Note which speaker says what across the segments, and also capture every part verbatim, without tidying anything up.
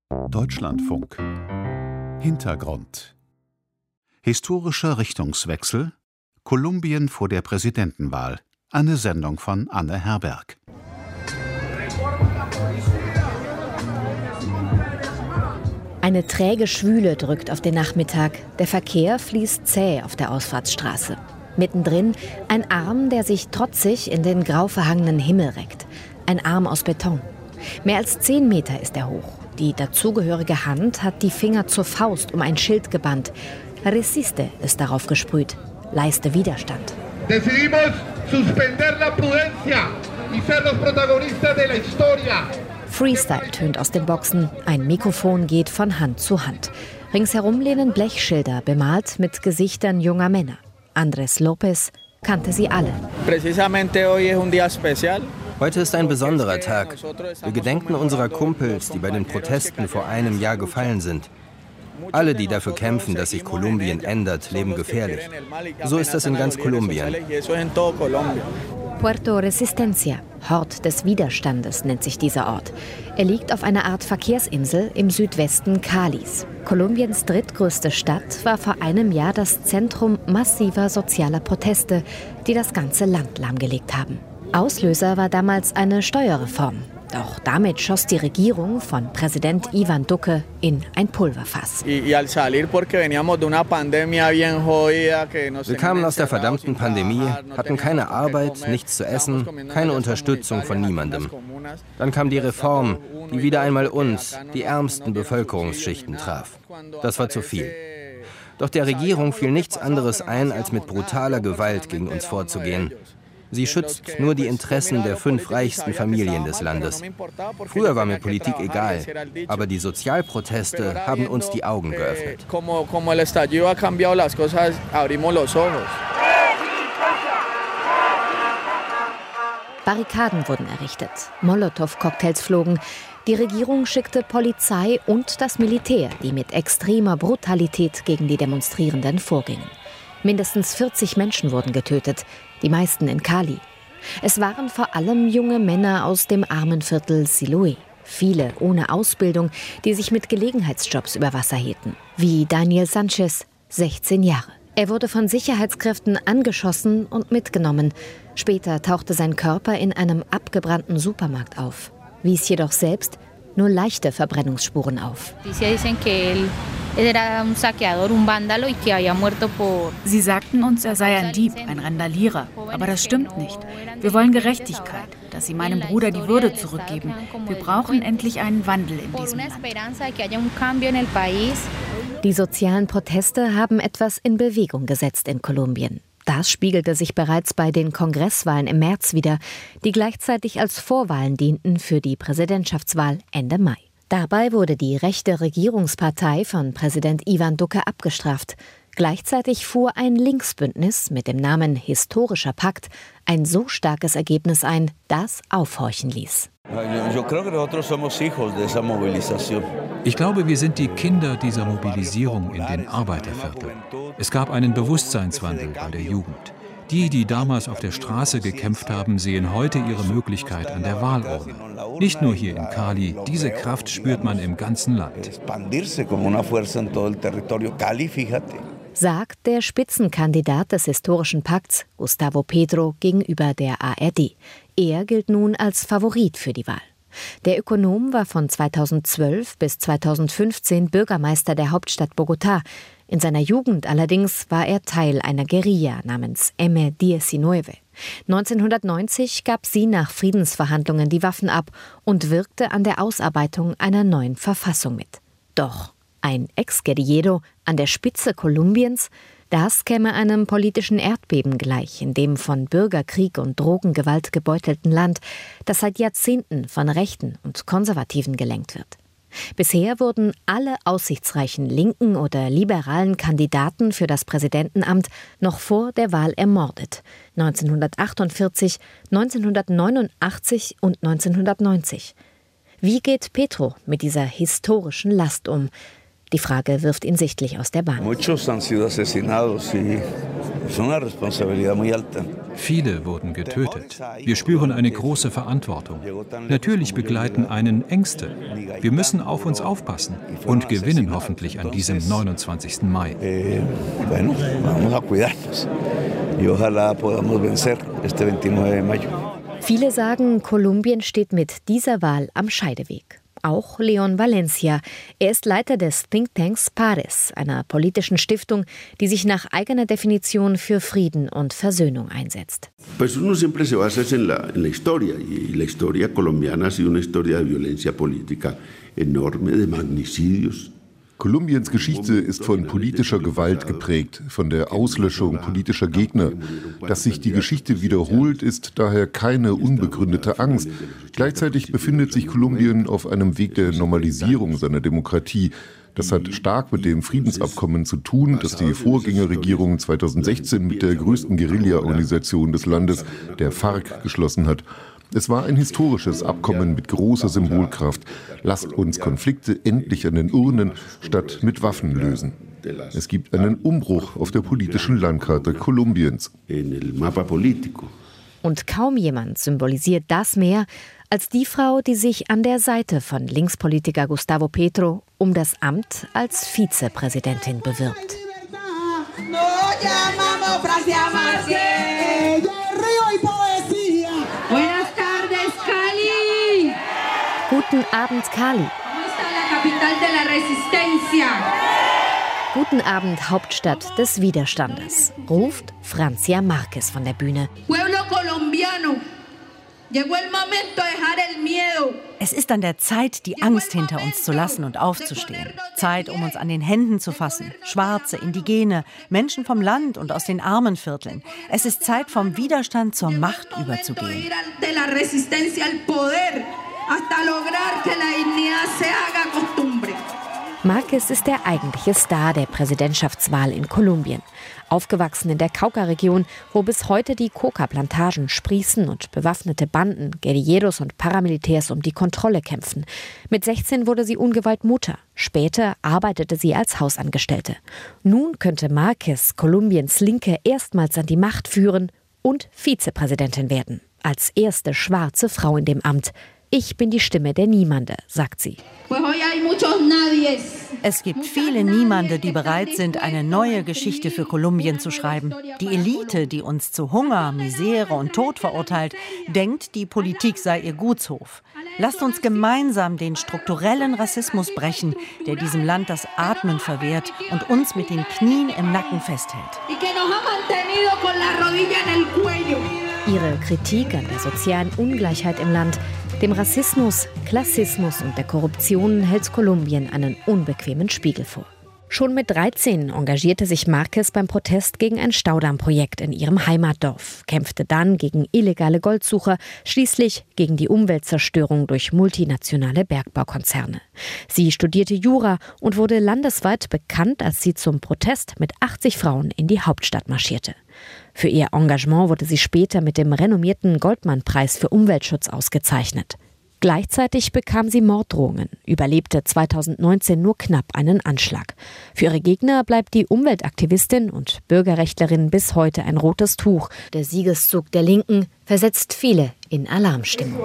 Speaker 1: Deutschlandfunk. Hintergrund. Historischer Richtungswechsel. Kolumbien vor der Präsidentenwahl. Eine Sendung von Anne Herberg.
Speaker 2: Eine träge Schwüle drückt auf den Nachmittag. Der Verkehr fließt zäh auf der Ausfahrtsstraße. Mittendrin ein Arm, der sich trotzig in den grau verhangenen Himmel reckt. Ein Arm aus Beton. Mehr als zehn Meter ist er hoch. Die dazugehörige Hand hat die Finger zur Faust um ein Schild gebannt. Resiste ist darauf gesprüht. Leiste Widerstand.
Speaker 3: Decidimos suspender la prudencia y ser los protagonistas de la historia.
Speaker 2: Freestyle tönt aus den Boxen. Ein Mikrofon geht von Hand zu Hand. Ringsherum lehnen Blechschilder, bemalt mit Gesichtern junger Männer. Andrés López kannte sie alle.
Speaker 4: Heute ist ein besonderer Tag. Wir gedenken unserer Kumpels, die bei den Protesten vor einem Jahr gefallen sind. Alle, die dafür kämpfen, dass sich Kolumbien ändert, leben gefährlich. So ist das in ganz Kolumbien.
Speaker 2: Puerto Resistencia, Hort des Widerstandes, nennt sich dieser Ort. Er liegt auf einer Art Verkehrsinsel im Südwesten Calis. Kolumbiens drittgrößte Stadt war vor einem Jahr das Zentrum massiver sozialer Proteste, die das ganze Land lahmgelegt haben. Auslöser war damals eine Steuerreform. Doch damit schoss die Regierung von Präsident Iván Duque in ein Pulverfass.
Speaker 4: Wir kamen aus der verdammten Pandemie, hatten keine Arbeit, nichts zu essen, keine Unterstützung von niemandem. Dann kam die Reform, die wieder einmal uns, die ärmsten Bevölkerungsschichten, traf. Das war zu viel. Doch der Regierung fiel nichts anderes ein, als mit brutaler Gewalt gegen uns vorzugehen. Sie schützt nur die Interessen der fünf reichsten Familien des Landes. Früher war mir Politik egal, aber die Sozialproteste haben uns die Augen geöffnet.
Speaker 2: Barrikaden wurden errichtet, Molotow-Cocktails flogen. Die Regierung schickte Polizei und das Militär, die mit extremer Brutalität gegen die Demonstrierenden vorgingen. Mindestens vierzig Menschen wurden getötet, die meisten in Cali. Es waren vor allem junge Männer aus dem Armenviertel Siloé. Viele ohne Ausbildung, die sich mit Gelegenheitsjobs über Wasser hielten. Wie Daniel Sanchez, sechzehn Jahre. Er wurde von Sicherheitskräften angeschossen und mitgenommen. Später tauchte sein Körper in einem abgebrannten Supermarkt auf. Wies jedoch selbst nur leichte Verbrennungsspuren auf.
Speaker 5: Sie sagten uns, er sei ein Dieb, ein Randalierer. Aber das stimmt nicht. Wir wollen Gerechtigkeit, dass sie meinem Bruder die Würde zurückgeben. Wir brauchen endlich einen Wandel in diesem Land.
Speaker 2: Die sozialen Proteste haben etwas in Bewegung gesetzt in Kolumbien. Das spiegelte sich bereits bei den Kongresswahlen im März wider, die gleichzeitig als Vorwahlen dienten für die Präsidentschaftswahl Ende Mai. Dabei wurde die rechte Regierungspartei von Präsident Iván Duque abgestraft. Gleichzeitig fuhr ein Linksbündnis mit dem Namen Historischer Pakt ein so starkes Ergebnis ein, das aufhorchen ließ.
Speaker 6: Ich glaube, wir sind die Kinder dieser Mobilisierung in den Arbeitervierteln. Es gab einen Bewusstseinswandel bei der Jugend. Die, die damals auf der Straße gekämpft haben, sehen heute ihre Möglichkeit an der Wahlurne. Nicht nur hier in Cali, diese Kraft spürt man im ganzen Land.
Speaker 2: Sagt der Spitzenkandidat des Historischen Pakts, Gustavo Petro, gegenüber der A R D. Er gilt nun als Favorit für die Wahl. Der Ökonom war von zweitausendzwölf bis zweitausendfünfzehn Bürgermeister der Hauptstadt Bogotá. In seiner Jugend allerdings war er Teil einer Guerilla namens M neunzehn. neunzehnhundertneunzig gab sie nach Friedensverhandlungen die Waffen ab und wirkte an der Ausarbeitung einer neuen Verfassung mit. Doch ein Ex-Guerillero an der Spitze Kolumbiens, das käme einem politischen Erdbeben gleich in dem von Bürgerkrieg und Drogengewalt gebeutelten Land, das seit Jahrzehnten von Rechten und Konservativen gelenkt wird. Bisher wurden alle aussichtsreichen linken oder liberalen Kandidaten für das Präsidentenamt noch vor der Wahl ermordet. neunzehnhundertachtundvierzig, neunzehnhundertneunundachtzig und neunzehnhundertneunzig. Wie geht Petro mit dieser historischen Last um? Die Frage wirft ihn sichtlich aus der Bahn.
Speaker 6: Viele wurden getötet. Wir spüren eine große Verantwortung. Natürlich begleiten einen Ängste. Wir müssen auf uns aufpassen und gewinnen hoffentlich an diesem neunundzwanzigsten Mai.
Speaker 2: Viele sagen, Kolumbien steht mit dieser Wahl am Scheideweg. Auch Leon Valencia. Er ist Leiter des Thinktanks Pares, einer politischen Stiftung, die sich nach eigener Definition für Frieden und Versöhnung einsetzt.
Speaker 7: Pues uno siempre se basa en la, en la historia, y la historia colombiana ha sido una historia de violencia política enorme, de magnicidios.
Speaker 8: Kolumbiens Geschichte ist von politischer Gewalt geprägt, von der Auslöschung politischer Gegner. Dass sich die Geschichte wiederholt, ist daher keine unbegründete Angst. Gleichzeitig befindet sich Kolumbien auf einem Weg der Normalisierung seiner Demokratie. Das hat stark mit dem Friedensabkommen zu tun, das die Vorgängerregierung zweitausendsechzehn mit der größten Guerilla-Organisation des Landes, der FARC, geschlossen hat. Es war ein historisches Abkommen mit großer Symbolkraft. Lasst uns Konflikte endlich an den Urnen statt mit Waffen lösen. Es gibt einen Umbruch auf der politischen Landkarte Kolumbiens.
Speaker 2: Und kaum jemand symbolisiert das mehr als die Frau, die sich an der Seite von Linkspolitiker Gustavo Petro um das Amt als Vizepräsidentin bewirbt.
Speaker 9: Buenas tardes, Cali.
Speaker 2: Guten Abend, Cali. Guten Abend, Hauptstadt des Widerstandes, ruft Francia Márquez von der Bühne.
Speaker 9: Pueblo colombiano.
Speaker 10: Es ist an der Zeit, die Angst hinter uns zu lassen und aufzustehen. Zeit, um uns an den Händen zu fassen. Schwarze, Indigene, Menschen vom Land und aus den Armenvierteln. Es ist Zeit, vom Widerstand zur Macht überzugehen.
Speaker 2: Márquez ist der eigentliche Star der Präsidentschaftswahl in Kolumbien. Aufgewachsen in der Cauca-Region, wo bis heute die Coca-Plantagen sprießen und bewaffnete Banden, Guerilleros und Paramilitärs um die Kontrolle kämpfen. Mit sechzehn wurde sie ungewollt Mutter. Später arbeitete sie als Hausangestellte. Nun könnte Márquez Kolumbiens Linke erstmals an die Macht führen und Vizepräsidentin werden. Als erste schwarze Frau in dem Amt. Ich bin die Stimme der Niemande, sagt sie.
Speaker 10: Es gibt viele Niemande, die bereit sind, eine neue Geschichte für Kolumbien zu schreiben. Die Elite, die uns zu Hunger, Misere und Tod verurteilt, denkt, die Politik sei ihr Gutshof. Lasst uns gemeinsam den strukturellen Rassismus brechen, der diesem Land das Atmen verwehrt und uns mit den Knien im Nacken festhält.
Speaker 2: Ihre Kritik an der sozialen Ungleichheit im Land, dem Rassismus, Klassismus und der Korruption hält Kolumbien einen unbequemen Spiegel vor. Schon mit dreizehn engagierte sich Márquez beim Protest gegen ein Staudammprojekt in ihrem Heimatdorf, kämpfte dann gegen illegale Goldsucher, schließlich gegen die Umweltzerstörung durch multinationale Bergbaukonzerne. Sie studierte Jura und wurde landesweit bekannt, als sie zum Protest mit achtzig Frauen in die Hauptstadt marschierte. Für ihr Engagement wurde sie später mit dem renommierten Goldmann-Preis für Umweltschutz ausgezeichnet. Gleichzeitig bekam sie Morddrohungen, überlebte zweitausendneunzehn nur knapp einen Anschlag. Für ihre Gegner bleibt die Umweltaktivistin und Bürgerrechtlerin bis heute ein rotes Tuch. Der Siegeszug der Linken versetzt viele in Alarmstimmung.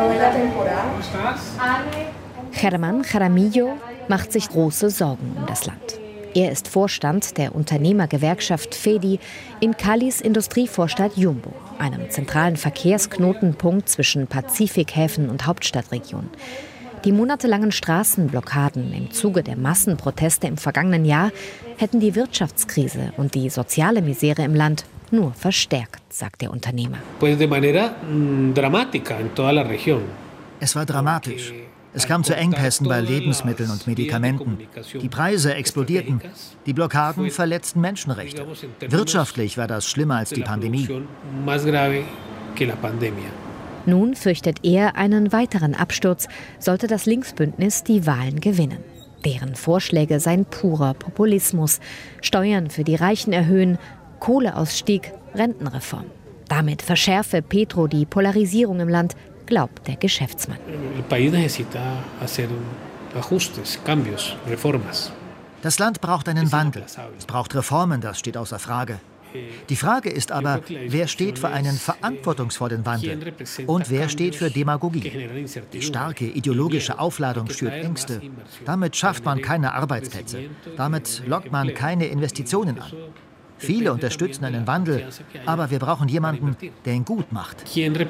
Speaker 2: Germán Jaramillo macht sich große Sorgen um das Land. Er ist Vorstand der Unternehmergewerkschaft FEDI in Calis Industrievorstadt Yumbo, einem zentralen Verkehrsknotenpunkt zwischen Pazifikhäfen und Hauptstadtregion. Die monatelangen Straßenblockaden im Zuge der Massenproteste im vergangenen Jahr hätten die Wirtschaftskrise und die soziale Misere im Land nur verstärkt, sagt der Unternehmer.
Speaker 11: Es war dramatisch. Es kam zu Engpässen bei Lebensmitteln und Medikamenten. Die Preise explodierten. Die Blockaden verletzten Menschenrechte. Wirtschaftlich war das schlimmer als die Pandemie.
Speaker 2: Nun fürchtet er einen weiteren Absturz, sollte das Linksbündnis die Wahlen gewinnen. Deren Vorschläge seien purer Populismus. Steuern für die Reichen erhöhen, Kohleausstieg, Rentenreform. Damit verschärfe Petro die Polarisierung im Land, glaubt der Geschäftsmann.
Speaker 11: Das Land braucht einen Wandel. Es braucht Reformen, das steht außer Frage. Die Frage ist aber, wer steht für einen verantwortungsvollen Wandel und wer steht für Demagogie? Die starke ideologische Aufladung schürt Ängste. Damit schafft man keine Arbeitsplätze. Damit lockt man keine Investitionen an. Viele unterstützen einen Wandel, aber wir brauchen jemanden, der ihn gut macht.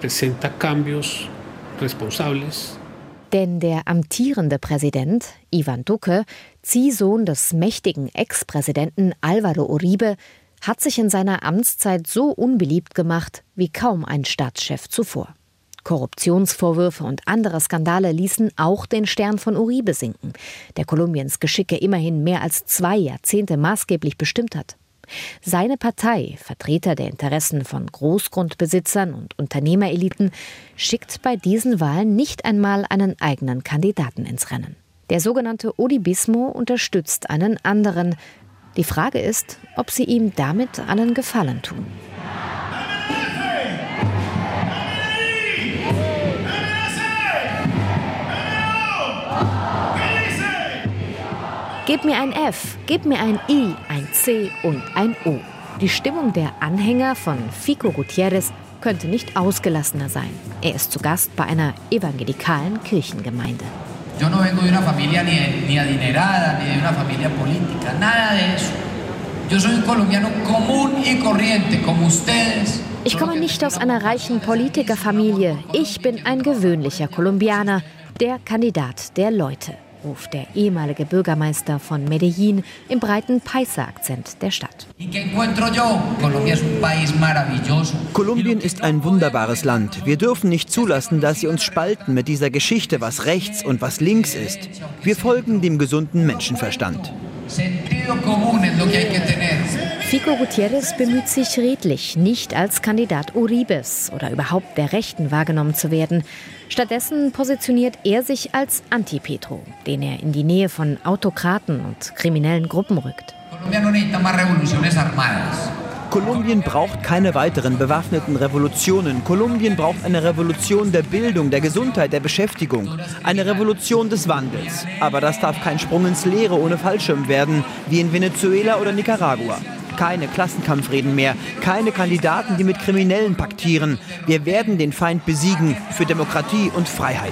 Speaker 2: Denn der amtierende Präsident, Ivan Duque, Ziehsohn des mächtigen Ex-Präsidenten Álvaro Uribe, hat sich in seiner Amtszeit so unbeliebt gemacht wie kaum ein Staatschef zuvor. Korruptionsvorwürfe und andere Skandale ließen auch den Stern von Uribe sinken, der Kolumbiens Geschicke immerhin mehr als zwei Jahrzehnte maßgeblich bestimmt hat. Seine Partei, Vertreter der Interessen von Großgrundbesitzern und Unternehmereliten, schickt bei diesen Wahlen nicht einmal einen eigenen Kandidaten ins Rennen. Der sogenannte Uribismo unterstützt einen anderen. Die Frage ist, ob sie ihm damit einen Gefallen tun. Gib mir ein F, gib mir ein I, ein C und ein O. Die Stimmung der Anhänger von Fico Gutiérrez könnte nicht ausgelassener sein. Er ist zu Gast bei einer evangelikalen Kirchengemeinde.
Speaker 12: Yo no vengo de una familia ni, ni adinerada, ni de una familia política, nada de eso. Yo soy un colombiano común y corriente, como ustedes.
Speaker 2: Ich komme nicht aus einer reichen Politikerfamilie. Ich bin ein gewöhnlicher Kolumbianer, der Kandidat der Leute, ruft der ehemalige Bürgermeister von Medellín im breiten Paisa-Akzent der Stadt.
Speaker 13: Kolumbien ist ein wunderbares Land. Wir dürfen nicht zulassen, dass sie uns spalten mit dieser Geschichte, was rechts und was links ist. Wir folgen dem gesunden Menschenverstand.
Speaker 2: Fico Gutiérrez bemüht sich redlich, nicht als Kandidat Uribes oder überhaupt der Rechten wahrgenommen zu werden. Stattdessen positioniert er sich als Anti-Petro, den er in die Nähe von Autokraten und kriminellen Gruppen rückt.
Speaker 13: Kolumbien braucht keine weiteren bewaffneten Revolutionen. Kolumbien braucht eine Revolution der Bildung, der Gesundheit, der Beschäftigung. Eine Revolution des Wandels. Aber das darf kein Sprung ins Leere ohne Fallschirm werden, wie in Venezuela oder Nicaragua. Keine Klassenkampfreden mehr, keine Kandidaten, die mit Kriminellen paktieren. Wir werden den Feind besiegen für Demokratie und Freiheit.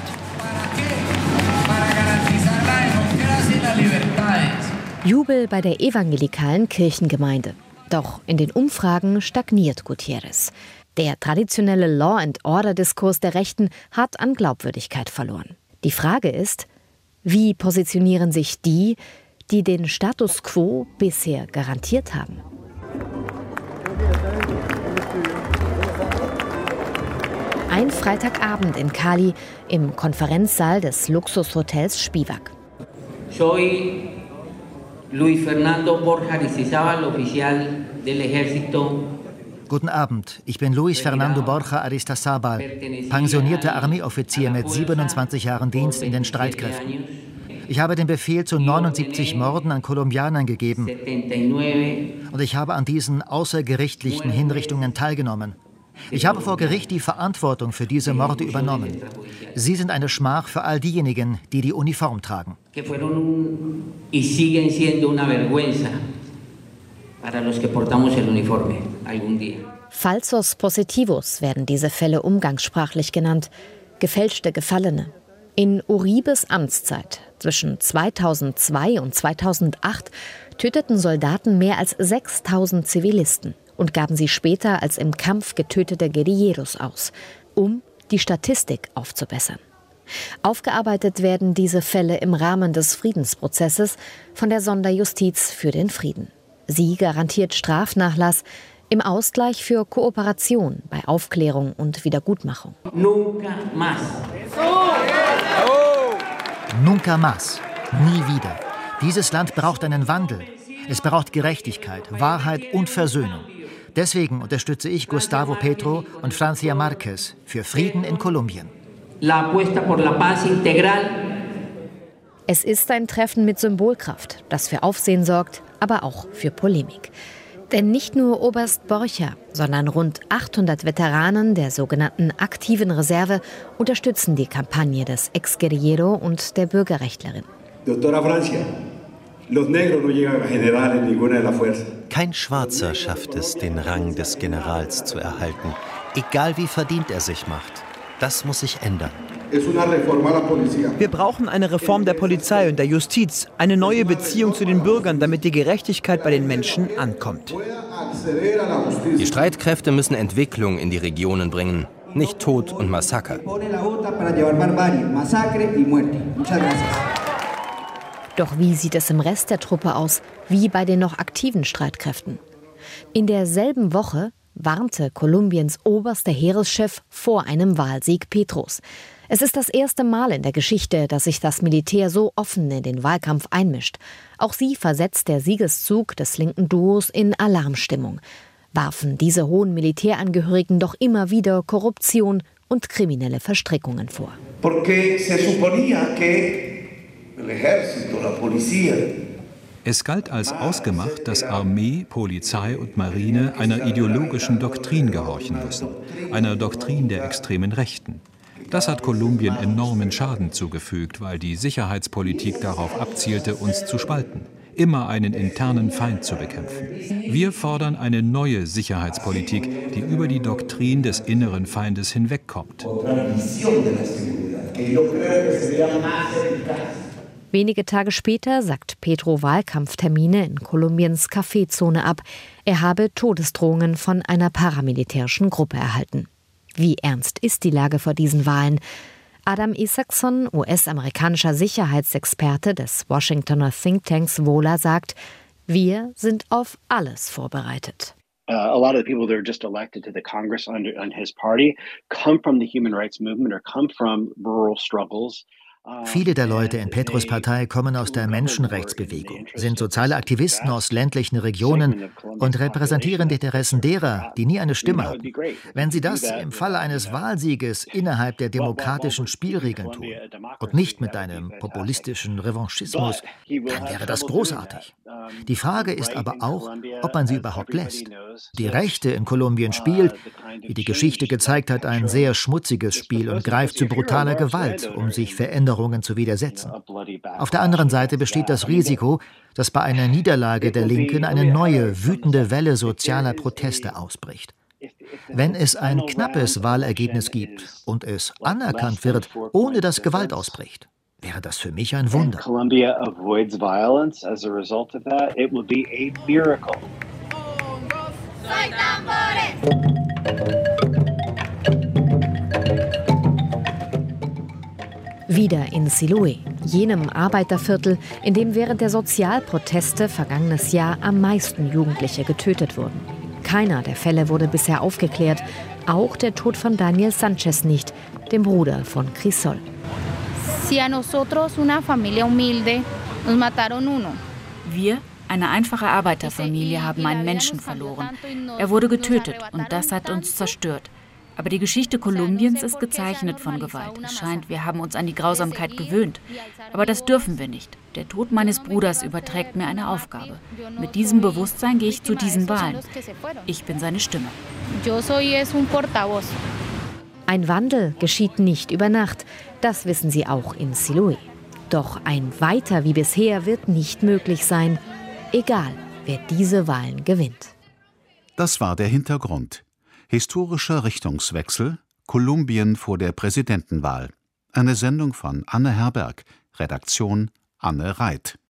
Speaker 2: Jubel bei der evangelikalen Kirchengemeinde. Doch in den Umfragen stagniert Gutiérrez. Der traditionelle Law-and-Order-Diskurs der Rechten hat an Glaubwürdigkeit verloren. Die Frage ist, wie positionieren sich die, die den Status quo bisher garantiert haben? Ein Freitagabend in Cali im Konferenzsaal des Luxushotels Spivak.
Speaker 14: Soy Luis Fernando Borja Aristizábal, oficial del Ejército.
Speaker 11: Guten Abend, ich bin Luis Fernando Borja Aristizábal, pensionierter Armeeoffizier mit siebenundzwanzig Jahren Dienst in den Streitkräften. Ich habe den Befehl zu neunundsiebzig Morden an Kolumbianern gegeben und ich habe an diesen außergerichtlichen Hinrichtungen teilgenommen. Ich habe vor Gericht die Verantwortung für diese Morde übernommen. Sie sind eine Schmach für all diejenigen, die die Uniform tragen.
Speaker 2: Falsos positivos werden diese Fälle umgangssprachlich genannt, gefälschte Gefallene. In Uribes Amtszeit zwischen zweitausendzwei und zweitausendacht töteten Soldaten mehr als sechstausend Zivilisten und gaben sie später als im Kampf getötete Guerilleros aus, um die Statistik aufzubessern. Aufgearbeitet werden diese Fälle im Rahmen des Friedensprozesses von der Sonderjustiz für den Frieden. Sie garantiert Strafnachlass im Ausgleich für Kooperation bei Aufklärung und Wiedergutmachung.
Speaker 11: Nunca más. Oh. Nunca más. Nie wieder. Dieses Land braucht einen Wandel. Es braucht Gerechtigkeit, Wahrheit und Versöhnung. Deswegen unterstütze ich Gustavo Petro und Francia Márquez für Frieden in Kolumbien.
Speaker 2: Es ist ein Treffen mit Symbolkraft, das für Aufsehen sorgt, aber auch für Polemik. Denn nicht nur Oberst Borja, sondern rund achthundert Veteranen der sogenannten aktiven Reserve unterstützen die Kampagne des Ex-Guerillero und der Bürgerrechtlerin.
Speaker 15: Doctora Francia, Kein Schwarzer schafft es, den Rang des Generals zu erhalten, egal wie verdient er sich macht. Das muss sich ändern.
Speaker 13: Wir brauchen eine Reform der Polizei und der Justiz, eine neue Beziehung zu den Bürgern, damit die Gerechtigkeit bei den Menschen ankommt.
Speaker 4: Die Streitkräfte müssen Entwicklung in die Regionen bringen, nicht Tod und Massaker.
Speaker 2: Doch wie sieht es im Rest der Truppe aus, wie bei den noch aktiven Streitkräften? In derselben Woche warnte Kolumbiens oberster Heereschef vor einem Wahlsieg Petros. Es ist das erste Mal in der Geschichte, dass sich das Militär so offen in den Wahlkampf einmischt. Auch sie versetzt der Siegeszug des linken Duos in Alarmstimmung. Warfen diese hohen Militärangehörigen doch immer wieder Korruption und kriminelle Verstrickungen vor.
Speaker 16: Porque se suponía que el ejército, la policía.
Speaker 6: Es galt als ausgemacht, dass Armee, Polizei und Marine einer ideologischen Doktrin gehorchen müssen, einer Doktrin der extremen Rechten. Das hat Kolumbien enormen Schaden zugefügt, weil die Sicherheitspolitik darauf abzielte, uns zu spalten, immer einen internen Feind zu bekämpfen. Wir fordern eine neue Sicherheitspolitik, die über die Doktrin des inneren Feindes hinwegkommt.
Speaker 2: Wenige Tage später sagt Petro Wahlkampftermine in Kolumbiens Kaffeezone ab. Er habe Todesdrohungen von einer paramilitärischen Gruppe erhalten. Wie ernst ist die Lage vor diesen Wahlen? Adam Isaacson, U S-amerikanischer Sicherheitsexperte des Washingtoner Thinktanks Vola, sagt, wir sind auf alles vorbereitet.
Speaker 17: Uh, a lot of the people that are just elected to the Congress under on his party come from the human rights movement or come from rural struggles.
Speaker 11: Viele der Leute in Petros Partei kommen aus der Menschenrechtsbewegung, sind soziale Aktivisten aus ländlichen Regionen und repräsentieren die Interessen derer, die nie eine Stimme hatten. Wenn sie das im Falle eines Wahlsieges innerhalb der demokratischen Spielregeln tun und nicht mit einem populistischen Revanchismus, dann wäre das großartig. Die Frage ist aber auch, ob man sie überhaupt lässt. Die Rechte in Kolumbien spielt, wie die Geschichte gezeigt hat, ein sehr schmutziges Spiel und greift zu brutaler Gewalt, um sich Veränderungen zu widersetzen. Auf der anderen Seite besteht das Risiko, dass bei einer Niederlage der Linken eine neue, wütende Welle sozialer Proteste ausbricht. Wenn es ein knappes Wahlergebnis gibt und es anerkannt wird, ohne dass Gewalt ausbricht, wäre das für mich ein Wunder.
Speaker 2: Wieder in Siloé, jenem Arbeiterviertel, in dem während der Sozialproteste vergangenes Jahr am meisten Jugendliche getötet wurden. Keiner der Fälle wurde bisher aufgeklärt, auch der Tod von Daniel Sanchez nicht, dem Bruder von Crisol.
Speaker 5: Wir, eine einfache Arbeiterfamilie, haben einen Menschen verloren. Er wurde getötet und das hat uns zerstört. Aber die Geschichte Kolumbiens ist gezeichnet von Gewalt. Es scheint, wir haben uns an die Grausamkeit gewöhnt. Aber das dürfen wir nicht. Der Tod meines Bruders überträgt mir eine Aufgabe. Mit diesem Bewusstsein gehe ich zu diesen Wahlen. Ich bin seine Stimme.
Speaker 2: Ein Wandel geschieht nicht über Nacht. Das wissen sie auch in Siloé. Doch ein Weiter wie bisher wird nicht möglich sein. Egal, wer diese Wahlen gewinnt.
Speaker 1: Das war der Hintergrund. Historischer Richtungswechsel, Kolumbien vor der Präsidentenwahl. Eine Sendung von Anne Herberg, Redaktion Anne Reit.